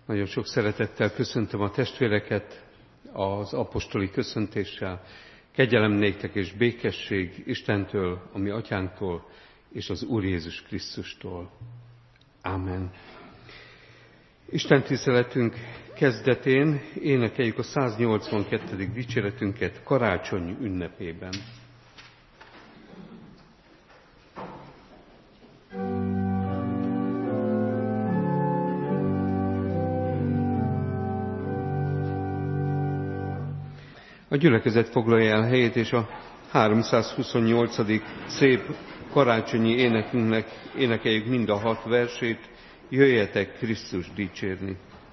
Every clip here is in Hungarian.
Nagyon sok szeretettel köszöntöm a testvéreket az apostoli köszöntéssel. Kegyelem néktek és békesség Istentől, a mi atyánktól és az Úr Jézus Krisztustól. Ámen. Isten tiszteletünk kezdetén énekeljük a 182. dicséretünket karácsony ünnepében. A gyülekezet foglalja el helyét, és a 328. szép karácsonyi énekünknek énekeljük mind a 6 versét, jöjjetek Krisztus dicsérni.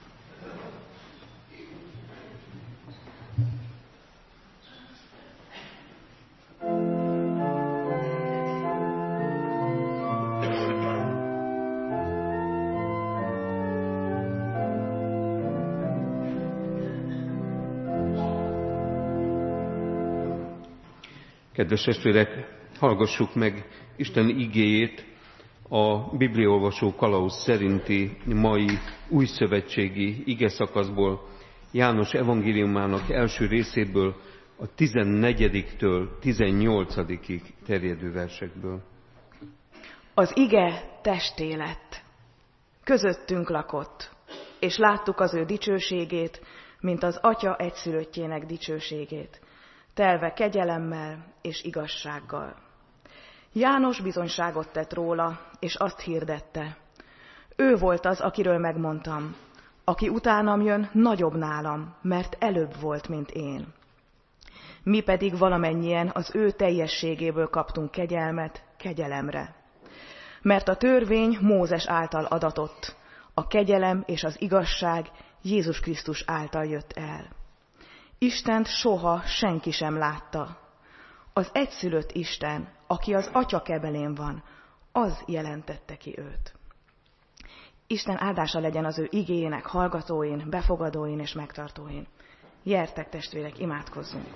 Kedves testvérek, hallgassuk meg Isten igéjét a bibliaolvasó kalauz szerinti mai újszövetségi igeszakaszból, János evangéliumának első részéből, a 14-től 18-ig terjedő versekből. Az ige testé lett, közöttünk lakott, és láttuk az ő dicsőségét, mint az Atya egyszülöttjének dicsőségét, telve kegyelemmel és igazsággal. János bizonyságot tett róla, és azt hirdette: ő volt az, akiről megmondtam, aki utánam jön, nagyobb nálam, mert előbb volt, mint én. Mi pedig valamennyien az ő teljességéből kaptunk kegyelmet kegyelemre. Mert a törvény Mózes által adatott, a kegyelem és az igazság Jézus Krisztus által jött el. Istent soha senki sem látta. Az egyszülött Isten, aki az Atya kebelén van, az jelentette ki őt. Isten áldása legyen az ő igéjének hallgatóin, befogadóin és megtartóin. Gyertek, testvérek, imádkozzunk!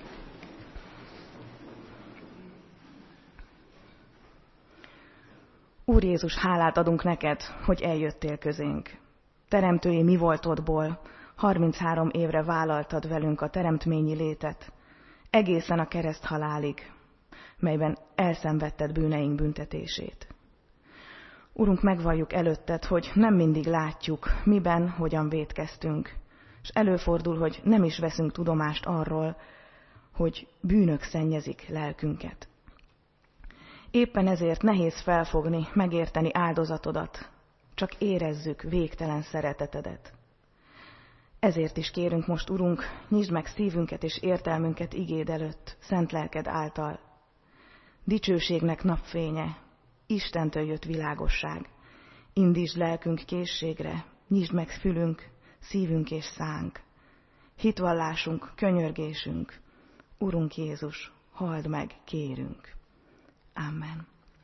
Úr Jézus, hálát adunk neked, hogy eljöttél közénk. Teremtői mi voltodból 33 évre vállaltad velünk a teremtményi létet, egészen a kereszt halálig, melyben elszenvedted bűneink büntetését. Urunk, megvalljuk előtted, hogy nem mindig látjuk, miben, hogyan vétkeztünk, és előfordul, hogy nem is veszünk tudomást arról, hogy bűnök szennyezik lelkünket. Éppen ezért nehéz felfogni, megérteni áldozatodat, csak érezzük végtelen szeretetedet. Ezért is kérünk most, Urunk, nyisd meg szívünket és értelmünket igéd előtt, szent lelked által. Dicsőségnek napfénye, Istentől jött világosság. Indítsd lelkünk készségre, nyisd meg fülünk, szívünk és szánk. Hitvallásunk, könyörgésünk, Urunk Jézus, halld meg, kérünk. Amen.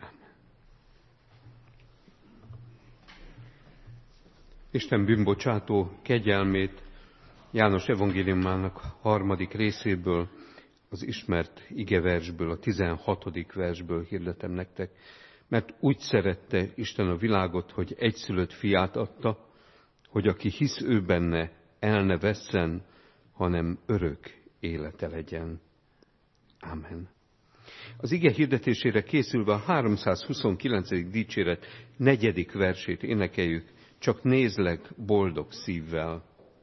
Isten bűnbocsátó kegyelmét János evangéliumának 3. részéből, az ismert igeversből, a 16. versből hirdetem nektek, mert úgy szerette Isten a világot, hogy egyszülött fiát adta, hogy aki hisz ő benne, el ne vesszen, hanem örök élete legyen. Amen. Az ige hirdetésére készülve a 329. dicséret 4. versét énekeljük, csak nézlek boldog szívvel.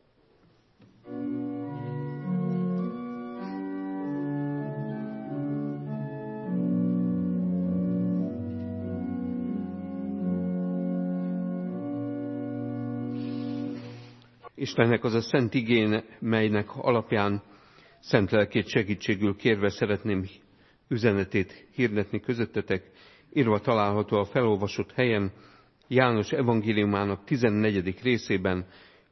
Istennek az a szent igén, melynek alapján szent lelkét segítségül kérve szeretném üzenetét hirdetni közöttetek, írva található a felolvasott helyen, János evangéliumának 14. részében,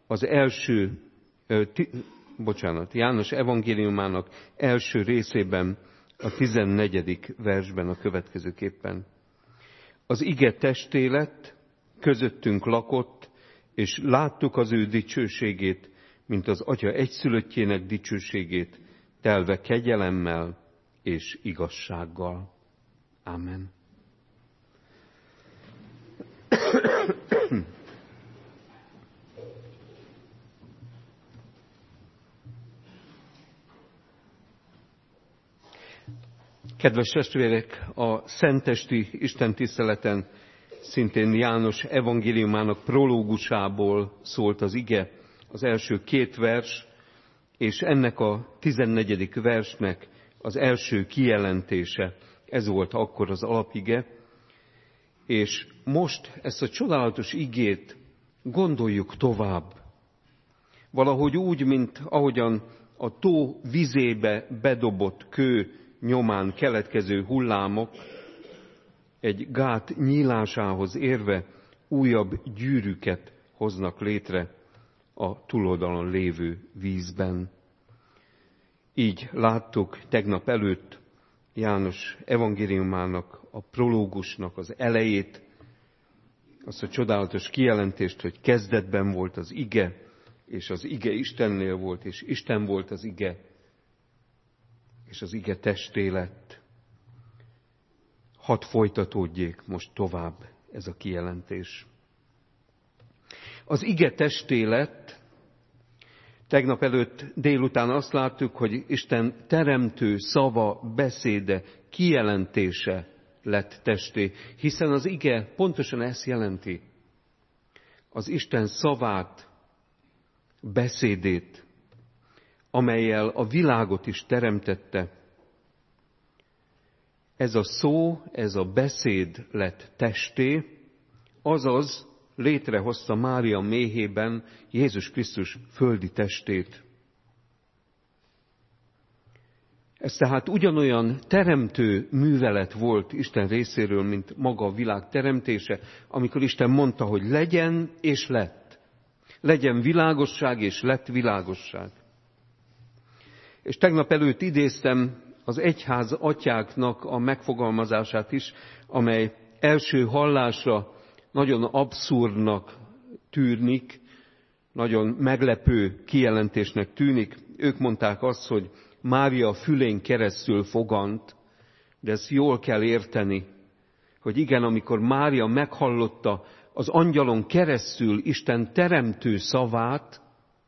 János evangéliumának első részében, a 14. versben a következőképpen. Az ige testé lett, közöttünk lakott, és láttuk az ő dicsőségét, mint az Atya egyszülöttjének dicsőségét, telve kegyelemmel és igazsággal. Amen. Kedves testvérek, a szentesti istentiszteleten szintén János evangéliumának prológusából szólt az ige, az első 2 vers, és ennek a 14. versnek az első kijelentése, ez volt akkor az alapige, és most ezt a csodálatos igét gondoljuk tovább. Valahogy úgy, mint ahogyan a tó vizébe bedobott kő nyomán keletkező hullámok egy gát nyílásához érve újabb gyűrűket hoznak létre a túloldalon lévő vízben. Így láttuk tegnap előtt János evangéliumának, a prológusnak az elejét, azt a csodálatos kijelentést, hogy kezdetben volt az ige, és az ige Istennél volt, és Isten volt az ige, és az ige testé lett. Hadd folytatódjék most tovább ez a kijelentés. Az ige testé lett, tegnap előtt délután azt láttuk, hogy Isten teremtő szava, beszéde, kijelentése lett testé, hiszen az ige pontosan ezt jelenti. Az Isten szavát, beszédét, amellyel a világot is teremtette. Ez a szó, ez a beszéd lett testé, azaz létrehozta Mária méhében Jézus Krisztus földi testét. Ez tehát ugyanolyan teremtő művelet volt Isten részéről, mint maga a világ teremtése, amikor Isten mondta, hogy legyen és lett. Legyen világosság és lett világosság. És tegnap előtt idéztem az egyház atyáknak a megfogalmazását is, amely első hallásra nagyon abszurdnak tűnik, nagyon meglepő kijelentésnek tűnik. Ők mondták azt, hogy Mária fülén keresztül fogant, de ezt jól kell érteni, hogy igen, amikor Mária meghallotta az angyalon keresztül Isten teremtő szavát,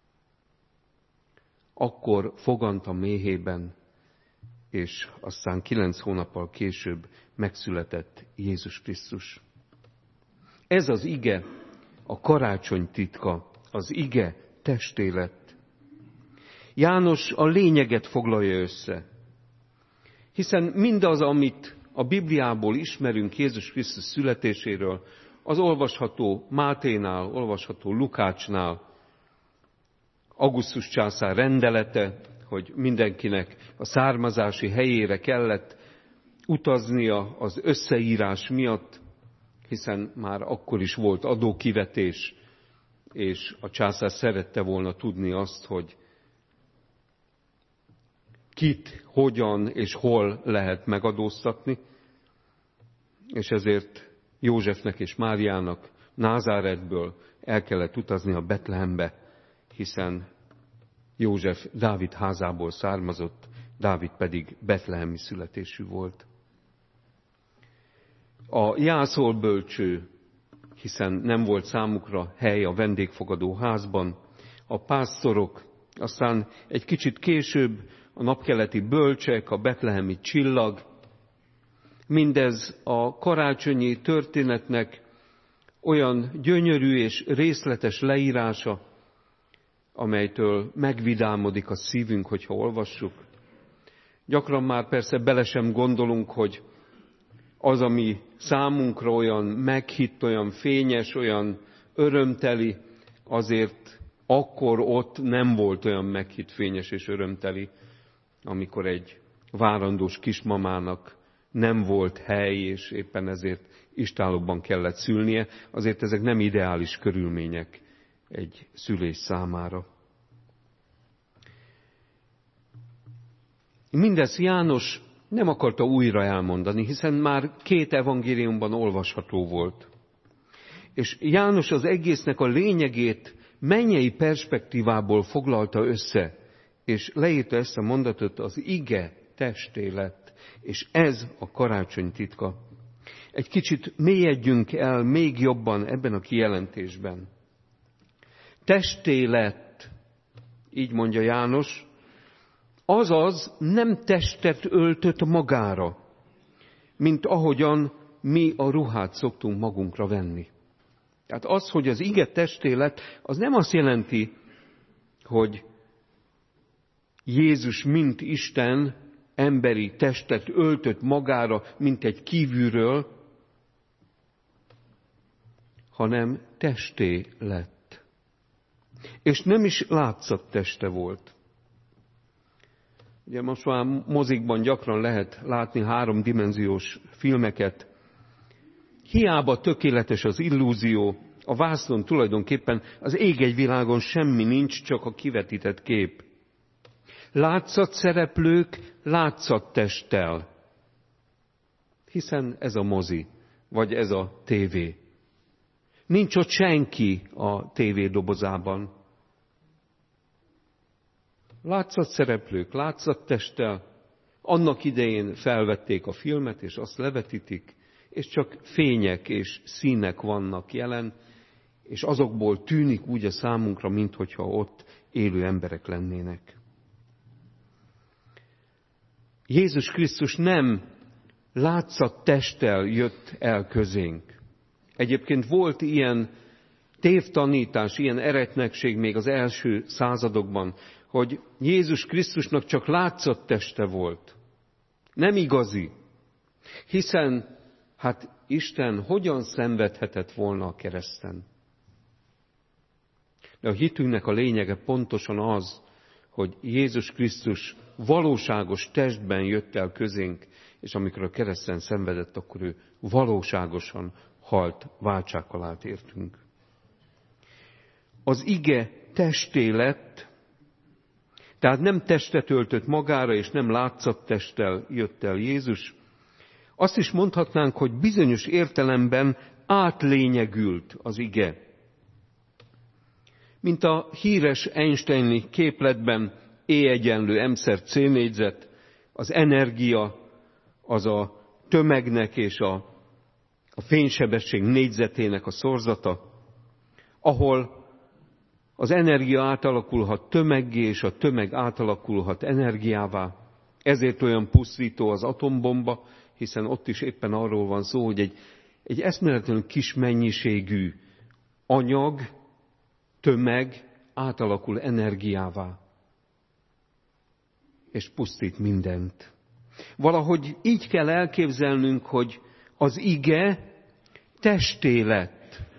akkor fogant a méhében, és aztán 9 hónappal később megszületett Jézus Krisztus. Ez az ige, a karácsony titka, az ige testé lett. János a lényeget foglalja össze, hiszen mindaz, amit a Bibliából ismerünk Jézus Krisztus születéséről, az olvasható Máténál, olvasható Lukácsnál, Augustus császár rendelete, hogy mindenkinek a származási helyére kellett utaznia az összeírás miatt, hiszen már akkor is volt adókivetés, és a császár szerette volna tudni azt, hogy kit, hogyan és hol lehet megadóztatni, és ezért Józsefnek és Máriának Názáretből el kellett utazni a Betlehembe, hiszen József Dávid házából származott, Dávid pedig betlehemi születésű volt. A jászol bölcső, hiszen nem volt számukra hely a vendégfogadó házban, a pásztorok, aztán egy kicsit később a napkeleti bölcsek, a betlehemi csillag, mindez a karácsonyi történetnek olyan gyönyörű és részletes leírása, amelytől megvidámodik a szívünk, hogyha olvassuk. Gyakran már persze bele sem gondolunk, hogy az, ami számunkra olyan meghitt, olyan fényes, olyan örömteli, azért akkor ott nem volt olyan meghitt, fényes és örömteli, amikor egy várandós kismamának nem volt hely, és éppen ezért istállóban kellett szülnie. Azért ezek nem ideális körülmények egy szülés számára. Mindezt János nem akarta újra elmondani, hiszen már 2 evangéliumban olvasható volt. És János az egésznek a lényegét mennyei perspektívából foglalta össze, és leírta ezt a mondatot, az ige testé lett, és ez a karácsony titka. Egy kicsit mélyedjünk el még jobban ebben a kijelentésben. Testé lett, így mondja János, azaz nem testet öltött magára. mint ahogyan mi a ruhát szoktunk magunkra venni. Tehát az, hogy az ige testé lett, az nem azt jelenti, hogy Jézus, mint Isten, emberi testet öltött magára, mint egy kívülről, hanem testé lett. És nem is látszatteste volt. Ugye most már mozikban gyakran lehet látni 3D filmeket. Hiába tökéletes az illúzió, a vásznon tulajdonképpen az ég egy világon semmi nincs, csak a kivetített kép. Látszatszereplők látszattesttel, hiszen ez a mozi, vagy ez a tévé. Nincs ott senki a tévé dobozában. Látszatszereplők látszattesttel, annak idején felvették a filmet, és azt levetítik, és csak fények és színek vannak jelen, és azokból tűnik úgy a számunkra, minthogyha ott élő emberek lennének. Jézus Krisztus nem látszattesttel jött el közénk. Egyébként volt ilyen tévtanítás, ilyen eretnekség még az első századokban, hogy Jézus Krisztusnak csak látszatteste volt. Nem igazi. Hiszen, Isten hogyan szenvedhetett volna a kereszten? De a hitünknek a lényege pontosan az, hogy Jézus Krisztus valóságos testben jött el közénk, és amikor a kereszten szenvedett, akkor ő valóságosan halt váltsághalált értünk. Az ige testé lett, tehát nem testet öltött magára, és nem látszattesttel jött el Jézus. Azt is mondhatnánk, hogy bizonyos értelemben átlényegült az ige. Mint a híres Einsteini képletben E=mc négyzet, az energia az a tömegnek és a fénysebesség négyzetének a szorzata, ahol az energia átalakulhat tömeggé, és a tömeg átalakulhat energiává. Ezért olyan pusztító az atombomba, hiszen ott is éppen arról van szó, hogy egy eszméletlenül kis mennyiségű anyag, tömeg átalakul energiává, és pusztít mindent. Valahogy így kell elképzelnünk, hogy az ige testé lett.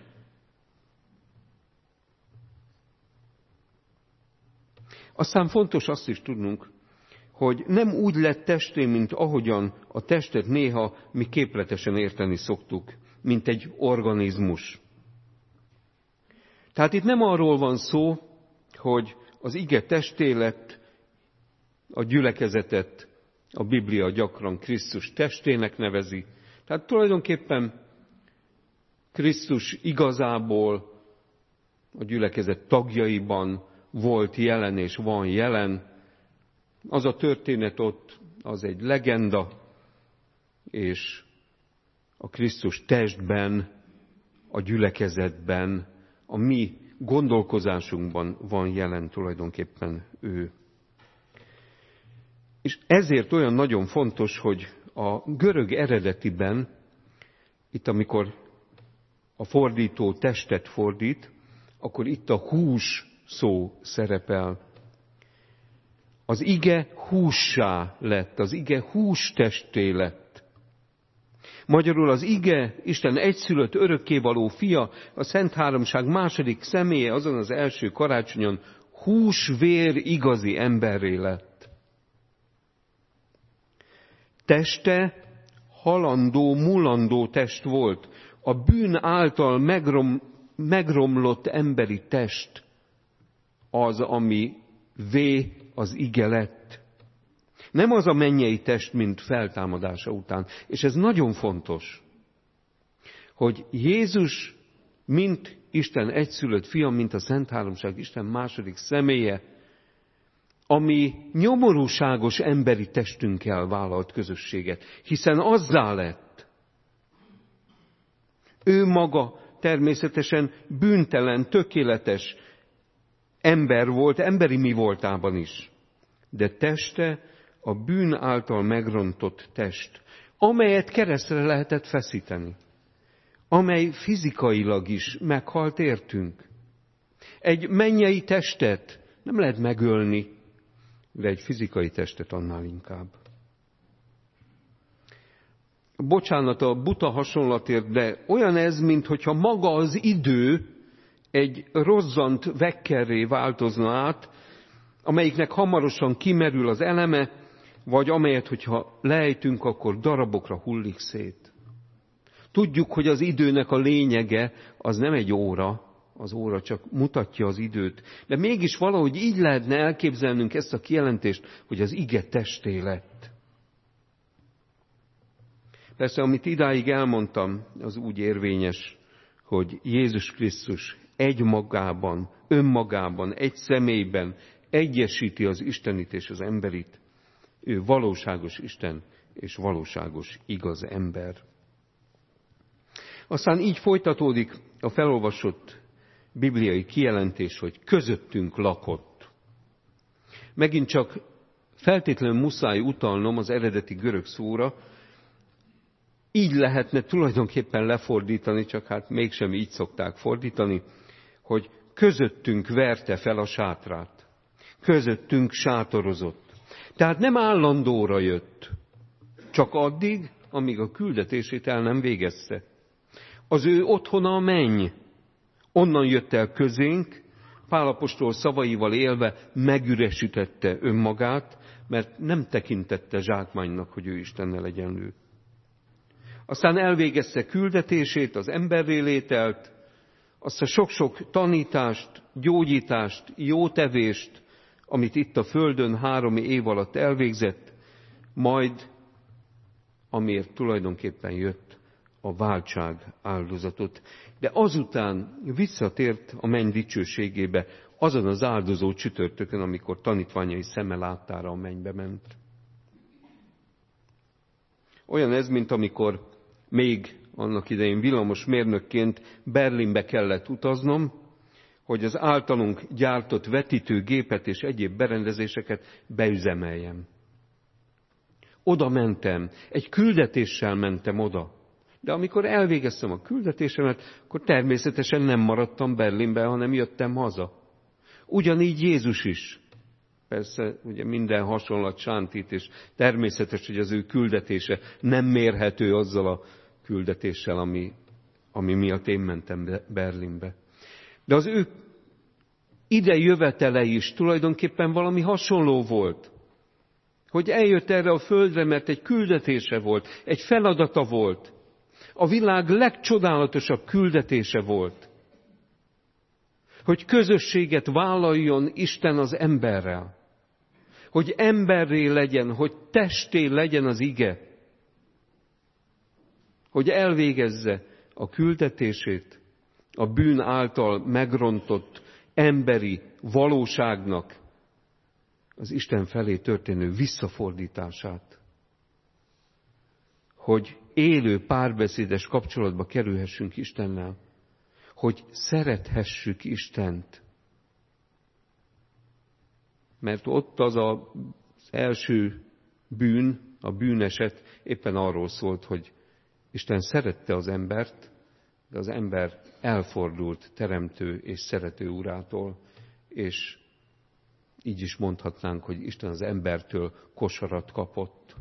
Aztán fontos azt is tudnunk, hogy nem úgy lett testé, mint ahogyan a testet néha mi képletesen érteni szoktuk, mint egy organizmus. Tehát itt nem arról van szó, hogy az ige testé lett, a gyülekezetet a Biblia gyakran Krisztus testének nevezi. Tehát tulajdonképpen Krisztus igazából a gyülekezet tagjaiban volt jelen és van jelen. Az a történet ott, az egy legenda, és a Krisztus testben, a gyülekezetben, a mi gondolkozásunkban van jelen tulajdonképpen ő. És ezért olyan nagyon fontos, hogy a görög eredetiben, itt amikor a fordító testet fordít, akkor itt a hús szó szerepel. Az ige hússá lett, az ige hústesté lett. Magyarul az ige, Isten egyszülött örökkévaló fia, a Szent Háromság második személye azon az első karácsonyon hús-vér igazi emberré lett. Teste halandó, mulandó test volt. A bűn által megromlott emberi test az, ami az ige lett. Nem az a mennyei test, mint feltámadása után. És ez nagyon fontos, hogy Jézus, mint Isten egyszülött fia, mint a Szent Háromság Isten második személye, ami nyomorúságos emberi testünkkel vállalt közösséget, hiszen azzá lett. Ő maga természetesen bűntelen, tökéletes ember volt, emberi mi voltában is. De teste a bűn által megrontott test, amelyet keresztre lehetett feszíteni, amely fizikailag is meghalt értünk. Egy mennyei testet nem lehet megölni, de egy fizikai testet annál inkább. Bocsánat a buta hasonlatért, de olyan ez, minthogyha maga az idő egy rozzant vekkerré változna át, amelyiknek hamarosan kimerül az eleme, vagy amelyet, hogyha lejtünk, akkor darabokra hullik szét. Tudjuk, hogy az időnek a lényege az nem egy óra, az óra csak mutatja az időt, de mégis valahogy így lehetne elképzelnünk ezt a kijelentést, hogy az ige testé lett. Persze, amit idáig elmondtam, az úgy érvényes, hogy Jézus Krisztus egymagában, önmagában, egy személyben egyesíti az Istenit és az emberit. Ő valóságos Isten és valóságos igaz ember. Aztán így folytatódik a felolvasott bibliai kijelentés, hogy közöttünk lakott. Megint csak feltétlenül muszáj utalnom az eredeti görög szóra, így lehetne tulajdonképpen lefordítani, csak hát mégsem így szokták fordítani, hogy közöttünk verte fel a sátrát. Közöttünk sátorozott. Tehát nem állandóra jött, csak addig, amíg a küldetését el nem végezte. Az ő otthona a menny. Onnan jött el közénk, Pál apostol szavaival élve megüresítette önmagát, mert nem tekintette zsákmánynak, hogy ő Istennel egyenlő. Aztán elvégezte küldetését, az emberré lételt, azt a sok-sok tanítást, gyógyítást, jótevést, amit itt a földön 3 év alatt elvégzett, majd, amiért tulajdonképpen jött, a váltság áldozatot. De azután visszatért a menny dicsőségébe, azon az áldozó csütörtökön, amikor tanítványai szeme láttára a mennybe ment. Olyan ez, mint amikor még annak idején villamosmérnökként Berlinbe kellett utaznom, hogy az általunk gyártott vetítőgépet és egyéb berendezéseket beüzemeljem. Oda mentem, egy küldetéssel mentem oda. De amikor elvégeztem a küldetésemet, akkor természetesen nem maradtam Berlinben, hanem jöttem haza. Ugyanígy Jézus is. Persze, ugye minden hasonlat sántít, és természetes, hogy az ő küldetése nem mérhető azzal a küldetéssel, ami miatt én mentem Berlinbe. De az ő ide jövetele is tulajdonképpen valami hasonló volt. Hogy eljött erre a földre, mert egy küldetése volt, egy feladata volt. A világ legcsodálatosabb küldetése volt. Hogy közösséget vállaljon Isten az emberrel. Hogy emberré legyen, hogy testé legyen az ige. Hogy elvégezze a küldetését, a bűn által megrontott emberi valóságnak az Isten felé történő visszafordítását. Hogy élő párbeszédes kapcsolatba kerülhessünk Istennel. Hogy szerethessük Istent. Mert ott az első bűn, a bűneset éppen arról szólt, hogy Isten szerette az embert, de az ember elfordult teremtő és szerető urától, és így is mondhatnánk, hogy Isten az embertől kosarat kapott.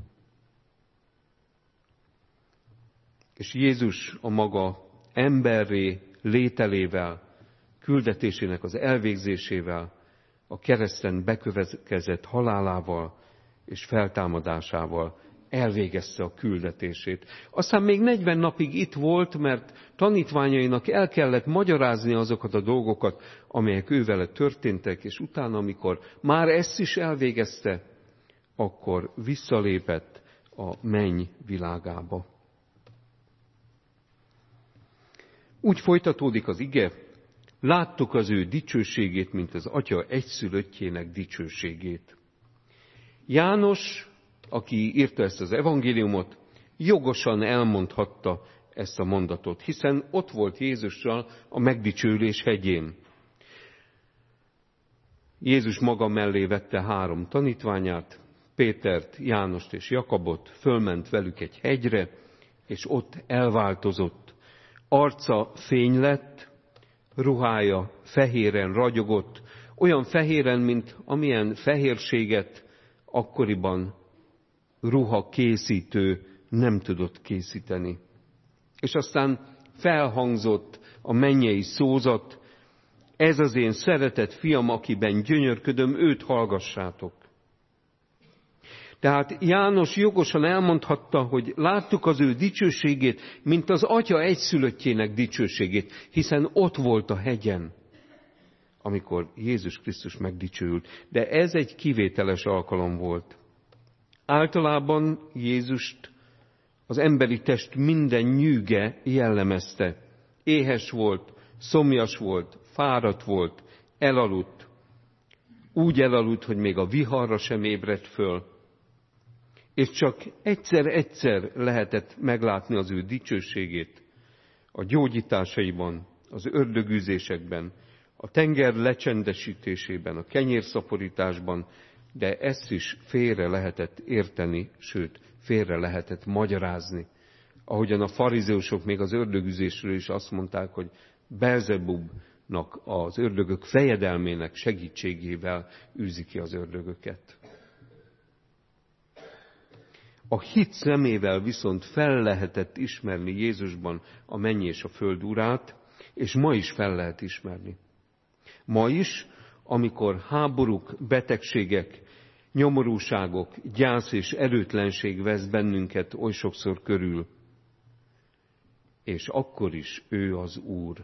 És Jézus a maga emberré lételével, küldetésének az elvégzésével, a kereszten bekövetkezett halálával és feltámadásával elvégezte a küldetését. Aztán még 40 napig itt volt, mert tanítványainak el kellett magyarázni azokat a dolgokat, amelyek ővele történtek, és utána, amikor már ezt is elvégezte, akkor visszalépett a menny világába. Úgy folytatódik az ige, láttuk az ő dicsőségét, mint az Atya egyszülöttjének dicsőségét. János, aki írta ezt az evangéliumot, jogosan elmondhatta ezt a mondatot, hiszen ott volt Jézussal a megdicsőlés hegyén. Jézus maga mellé vette 3 tanítványát, Pétert, Jánost és Jakabot, fölment velük egy hegyre, és ott elváltozott. Arca fény lett, ruhája fehéren ragyogott, olyan fehéren, mint amilyen fehérséget akkoriban ruha készítő nem tudott készíteni. És aztán felhangzott a mennyei szózat: ez az én szeretett fiam, akiben gyönyörködöm, őt hallgassátok. Tehát János jogosan elmondhatta, hogy láttuk az ő dicsőségét, mint az Atya egyszülöttjének dicsőségét, hiszen ott volt a hegyen, amikor Jézus Krisztus megdicsőült. De ez egy kivételes alkalom volt. Általában Jézust az emberi test minden nyűge jellemezte. Éhes volt, szomjas volt, fáradt volt, elaludt. Úgy elaludt, hogy még a viharra sem ébredt föl. És csak egyszer-egyszer lehetett meglátni az ő dicsőségét a gyógyításaiban, az ördögűzésekben, a tenger lecsendesítésében, a kenyérszaporításban, de ezt is félre lehetett érteni, sőt, félre lehetett magyarázni. Ahogyan a farizeusok még az ördögűzésről is azt mondták, hogy Belzebubnak, az ördögök fejedelmének segítségével űzi ki az ördögöket. A hit szemével viszont fel lehetett ismerni Jézusban a menny és a föld urát, és ma is fel lehet ismerni. Ma is, amikor háborúk, betegségek, nyomorúságok, gyász és erőtlenség vesz bennünket oly sokszor körül, és akkor is ő az Úr.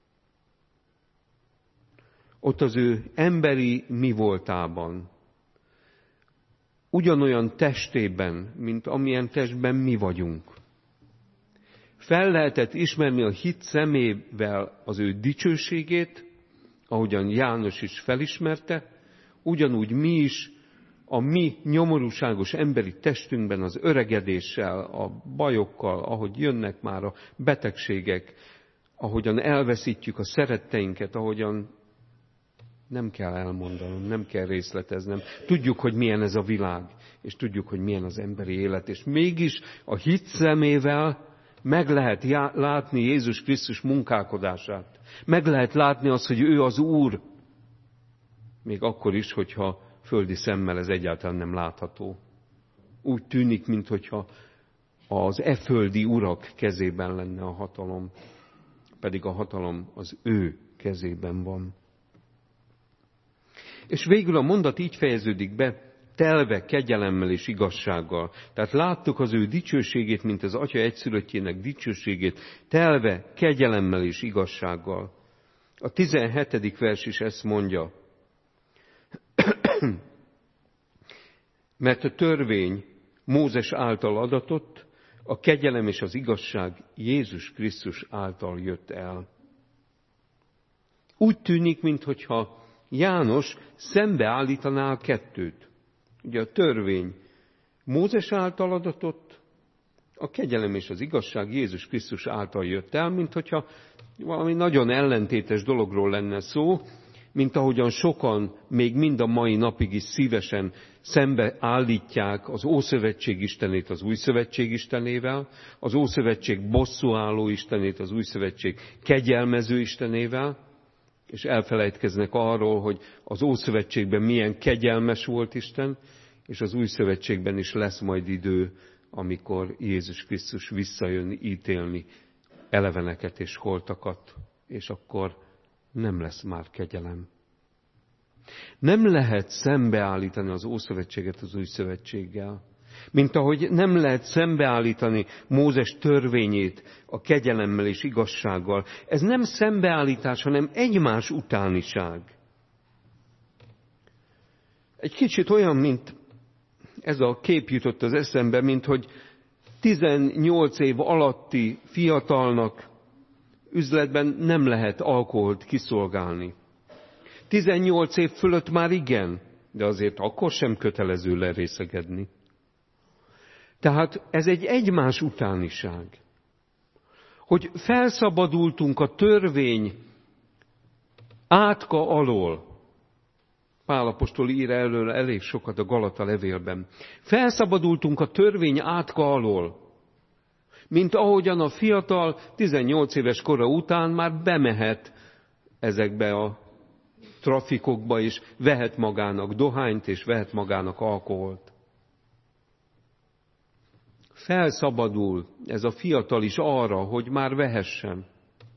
Ott az ő emberi mi voltában, ugyanolyan testében, mint amilyen testben mi vagyunk. Fel lehetett ismerni a hit szemével az ő dicsőségét, ahogyan János is felismerte, ugyanúgy mi is a mi nyomorúságos emberi testünkben az öregedéssel, a bajokkal, ahogy jönnek már a betegségek, ahogyan elveszítjük a szeretteinket, ahogyan nem kell elmondanom, nem kell részleteznem. Tudjuk, hogy milyen ez a világ, és tudjuk, hogy milyen az emberi élet, és mégis a hit szemével meg lehet látni Jézus Krisztus munkálkodását. Meg lehet látni azt, hogy ő az Úr, még akkor is, hogyha földi szemmel ez egyáltalán nem látható. Úgy tűnik, minthogyha az földi urak kezében lenne a hatalom, pedig a hatalom az ő kezében van. És végül a mondat így fejeződik be, telve kegyelemmel és igazsággal. Tehát láttuk az ő dicsőségét, mint az Atya egyszülöttjének dicsőségét, telve kegyelemmel és igazsággal. A 17. vers is ezt mondja. Mert a törvény Mózes által adatott, a kegyelem és az igazság Jézus Krisztus által jött el. Úgy tűnik, minthogyha János szembeállítaná a kettőt. Ugye a törvény Mózes által adatott, a kegyelem és az igazság Jézus Krisztus által jött el, minthogyha valami nagyon ellentétes dologról lenne szó, mint ahogyan sokan még mind a mai napig is szívesen szembeállítják az Ószövetség istenét az Újszövetség istenével, az Ószövetség bosszúálló istenét az Újszövetség kegyelmező istenével, és elfelejtkeznek arról, hogy az Ószövetségben milyen kegyelmes volt Isten, és az Újszövetségben is lesz majd idő, amikor Jézus Krisztus visszajön ítélni eleveneket és holtakat, és akkor nem lesz már kegyelem. Nem lehet szembeállítani az Ószövetséget az Újszövetséggel, mint ahogy nem lehet szembeállítani Mózes törvényét a kegyelemmel és igazsággal. Ez nem szembeállítás, hanem egymás utániság. Egy kicsit olyan, mint ez a kép jutott az eszembe, mint hogy 18 év alatti fiatalnak üzletben nem lehet alkoholt kiszolgálni. 18 év fölött már igen, de azért akkor sem kötelező lerészegedni. Tehát ez egy egymás utániság. Hogy felszabadultunk a törvény átka alól, Pál apostol ír erről elég sokat a Galata levélben. Felszabadultunk a törvény átka alól, mint ahogyan a fiatal 18 éves kora után már bemehet ezekbe a trafikokba, és vehet magának dohányt, és vehet magának alkoholt. Felszabadul ez a fiatal is arra, hogy már vehessen.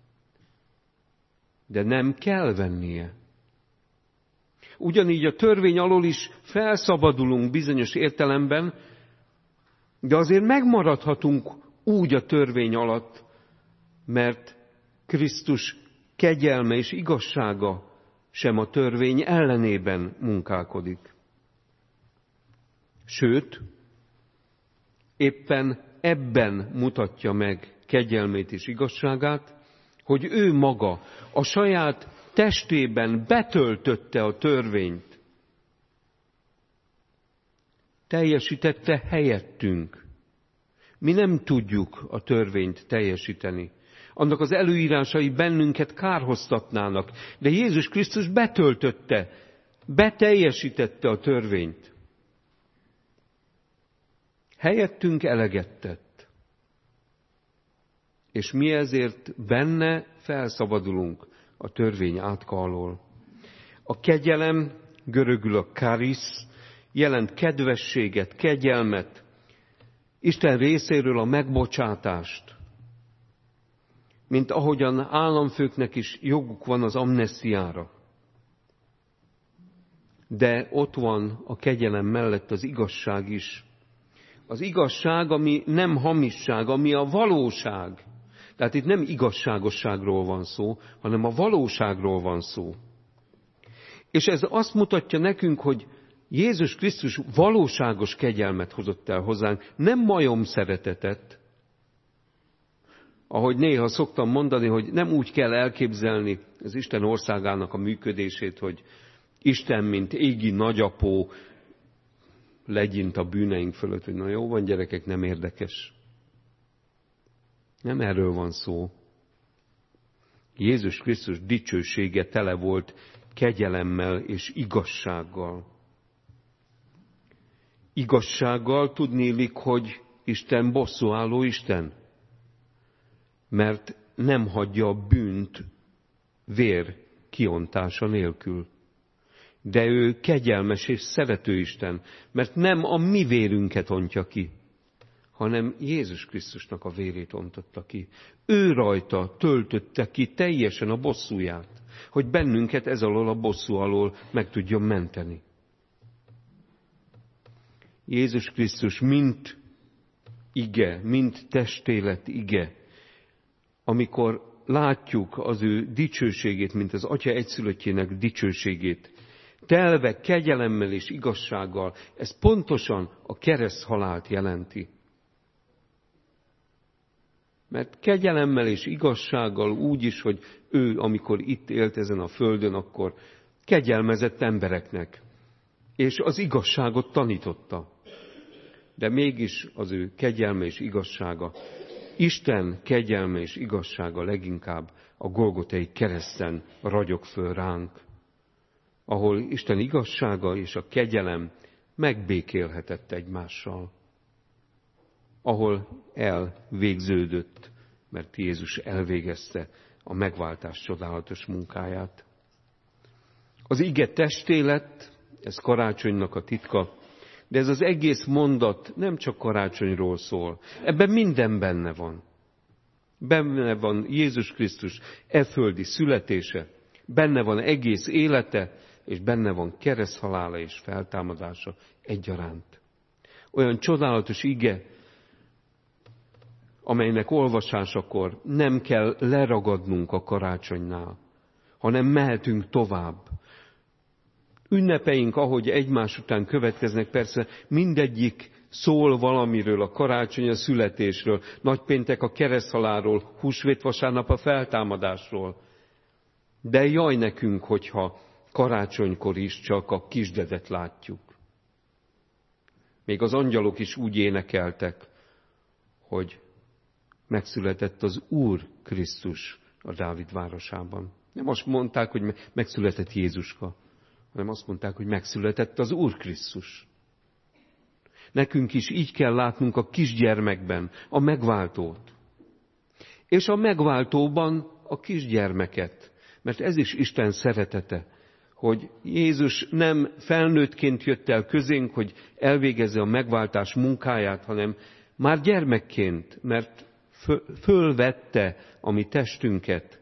De nem kell vennie. Ugyanígy a törvény alól is felszabadulunk bizonyos értelemben, de azért megmaradhatunk úgy a törvény alatt, mert Krisztus kegyelme és igazsága sem a törvény ellenében munkálkodik. Sőt, éppen ebben mutatja meg kegyelmét és igazságát, hogy ő maga a saját testében betöltötte a törvényt. Teljesítette helyettünk. Mi nem tudjuk a törvényt teljesíteni. Annak az előírásai bennünket kárhoztatnának, de Jézus Krisztus betöltötte, beteljesítette a törvényt. Helyettünk eleget tett. És mi ezért benne felszabadulunk a törvény átka alól. A kegyelem, görögül a karisz, jelent kedvességet, kegyelmet, Isten részéről a megbocsátást. Mint ahogyan államfőknek is joguk van az amnesztiára. De ott van a kegyelem mellett az igazság is. Az igazság, ami nem hamisság, ami a valóság. Tehát itt nem igazságosságról van szó, hanem a valóságról van szó. És ez azt mutatja nekünk, hogy Jézus Krisztus valóságos kegyelmet hozott el hozzánk, nem majom szeretetet. Ahogy néha szoktam mondani, hogy nem úgy kell elképzelni az Isten országának a működését, hogy Isten, mint égi nagyapó, legyint a bűneink fölött, hogy na jó van gyerekek, nem érdekes. Nem erről van szó. Jézus Krisztus dicsősége tele volt kegyelemmel és igazsággal. Igazsággal tudnélik, hogy Isten bosszúálló Isten, mert nem hagyja a bűnt vér kiontása nélkül. De ő kegyelmes és szerető Isten, mert nem a mi vérünket ontja ki, hanem Jézus Krisztusnak a vérét ontotta ki. Ő rajta töltötte ki teljesen a bosszúját, hogy bennünket ez alól a bosszú alól meg tudjon menteni. Jézus Krisztus mint ige, mint testélet ige, amikor látjuk az ő dicsőségét, mint az Atya egyszülöttjének dicsőségét, telve kegyelemmel és igazsággal, ez pontosan a kereszthalált jelenti. Mert kegyelemmel és igazsággal úgy is, hogy ő, amikor itt élt ezen a földön, akkor kegyelmezett embereknek, és az igazságot tanította. De mégis az ő kegyelme és igazsága, Isten kegyelme és igazsága leginkább a Golgotai kereszten ragyog föl ránk, ahol Isten igazsága és a kegyelem megbékélhetett egymással, ahol elvégződött, mert Jézus elvégezte a megváltás csodálatos munkáját. Az ige testé lett, ez karácsonynak a titka, de ez az egész mondat nem csak karácsonyról szól. Ebben minden benne van. Benne van Jézus Krisztus földi születése, benne van egész élete, és benne van kereszthalála és feltámadása egyaránt. Olyan csodálatos ige, amelynek olvasásakor nem kell leragadnunk a karácsonynál, hanem mehetünk tovább. Ünnepeink, ahogy egymás után következnek, persze mindegyik szól valamiről, a karácsony a születésről, nagypéntek a kereszthalálról, húsvétvasárnap a feltámadásról. De jaj nekünk, hogyha karácsonykor is csak a kisdedet látjuk. Még az angyalok is úgy énekeltek, hogy megszületett az Úr Krisztus a Dávid városában. Nem azt mondták, hogy megszületett Jézuska, hanem azt mondták, hogy megszületett az Úr Krisztus. Nekünk is így kell látnunk a kisgyermekben a megváltót. És a megváltóban a kisgyermeket. Mert ez is Isten szeretete, hogy Jézus nem felnőttként jött el közénk, hogy elvégezze a megváltás munkáját, hanem már gyermekként, mert fölvette a mi testünket,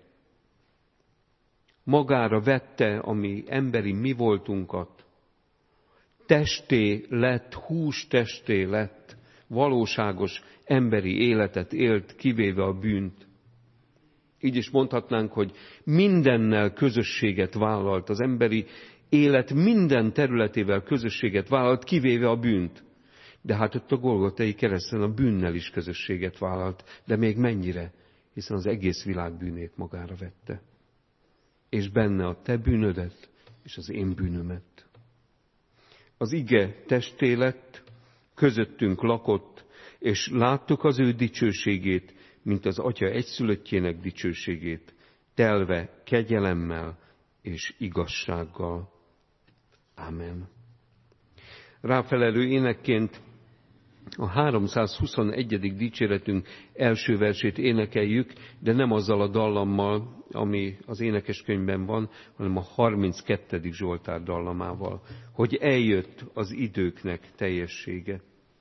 magára vette a mi emberi mi voltunkat, testé lett, hústesté lett, valóságos emberi életet élt, kivéve a bűnt. Így is mondhatnánk, hogy mindennel közösséget vállalt, az emberi élet minden területével közösséget vállalt, kivéve a bűnt. De hát ott a Golgotai kereszten a bűnnel is közösséget vállalt, de még mennyire, hiszen az egész világ bűnét magára vette. És benne a te bűnödet, és az én bűnömet. Az ige testé lett, közöttünk lakott, és láttuk az ő dicsőségét, mint az Atya egyszülöttjének dicsőségét, telve kegyelemmel és igazsággal. Ámen. Ráfelelő énekként a 321. dicséretünk első versét énekeljük, de nem azzal a dallammal, ami az énekeskönyvben van, hanem a 32. Zsoltár dallamával, hogy eljött az időknek teljessége.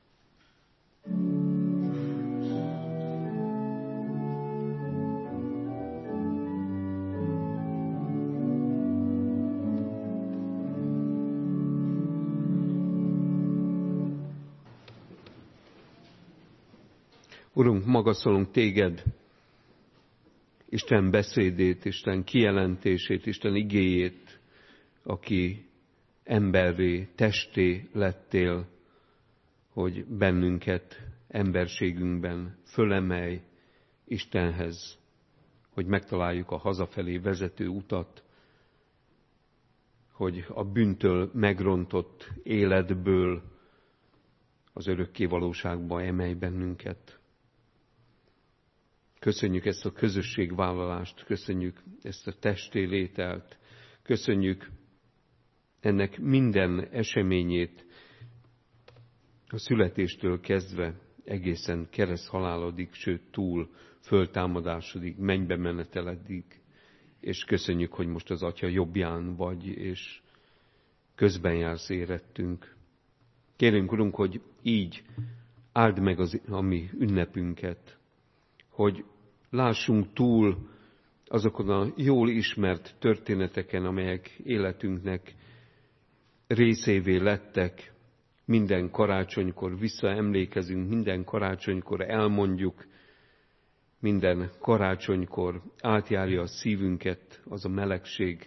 Urunk, magasztalunk téged, Isten beszédét, Isten kijelentését, Isten igéjét, aki emberré, testé lettél, hogy bennünket emberségünkben fölemelj Istenhez, hogy megtaláljuk a hazafelé vezető utat, hogy a bűntől megrontott életből az örökké valóságba emelj bennünket. Köszönjük ezt a közösségvállalást, köszönjük ezt a testélételt, köszönjük ennek minden eseményét, a születéstől kezdve egészen kereszthalálodig, sőt túl föltámadásodig, mennybe meneteledig, és köszönjük, hogy most az Atya jobbján vagy, és közben jársz érettünk. Kérünk, Urunk, hogy így áld meg a mi ünnepünket, hogy lássunk túl azokon a jól ismert történeteken, amelyek életünknek részévé lettek. Minden karácsonykor visszaemlékezünk, minden karácsonykor elmondjuk, minden karácsonykor átjárja a szívünket az a melegség,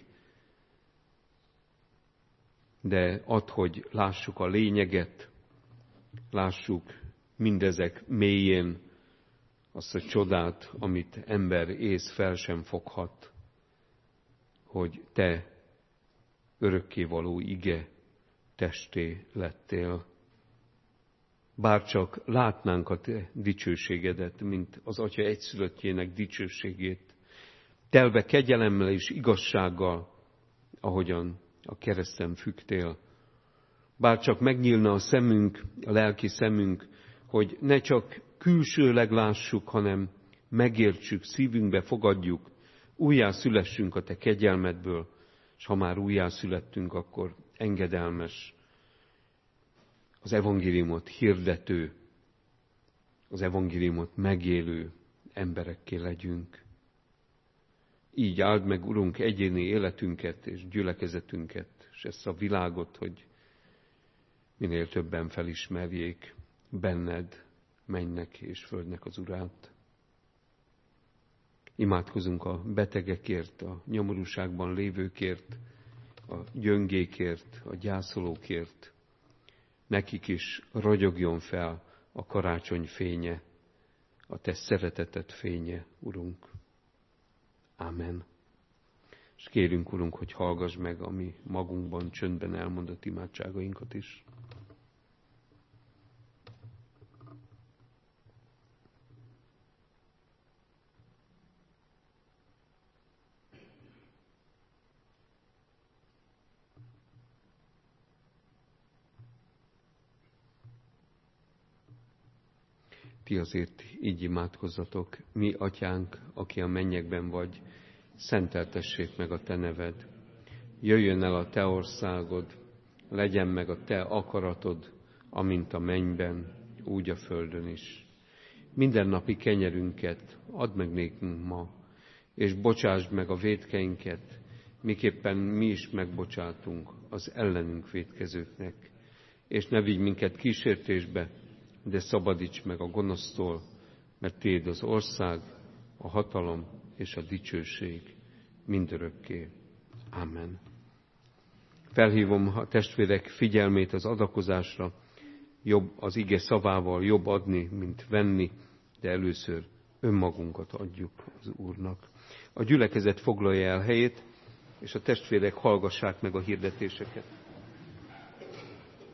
de add, hogy lássuk a lényeget, lássuk mindezek mélyén azt a csodát, amit ember ész fel sem foghat, hogy te örökkévaló ige testé lettél. Bárcsak látnánk a te dicsőségedet, mint az Atya egyszülöttjének dicsőségét, telve kegyelemmel és igazsággal, ahogyan a kereszten fügtél. Bárcsak megnyílna a szemünk, a lelki szemünk, hogy ne csak külsőleg lássuk, hanem megértsük, szívünkbe fogadjuk, újjászülessünk a te kegyelmedből, és ha már újjászülettünk, akkor engedelmes, az evangéliumot hirdető, az evangéliumot megélő emberekké legyünk. Így áld meg, Urunk, egyéni életünket és gyülekezetünket, és ezt a világot, hogy minél többen felismerjék benned, mennynek és földnek az Urát. Imádkozunk a betegekért, a nyomorúságban lévőkért, a gyöngékért, a gyászolókért. Nekik is ragyogjon fel a karácsony fénye, a te szereteted fénye, Urunk. Ámen. És kérünk, Urunk, hogy hallgass meg a mi magunkban csöndben elmondott imádságainkat is. ti azért így imádkozzatok. Mi, Atyánk, aki a mennyekben vagy, szenteltessék meg a te neved. Jöjjön el a te országod, legyen meg a te akaratod, amint a mennyben, úgy a földön is. Mindennapi kenyerünket add meg nékünk ma, és bocsásd meg a vétkeinket, miképpen mi is megbocsátunk az ellenünk vétkezőknek. És ne vigy minket kísértésbe, de szabadíts meg a gonosztól, mert tiéd az ország, a hatalom és a dicsőség mindörökké. Amen. Felhívom a testvérek figyelmét az adakozásra. Jobb az ige szavával, jobb adni, mint venni, de először önmagunkat adjuk az Úrnak. A gyülekezet foglalja el helyét, és a testvérek hallgassák meg a hirdetéseket.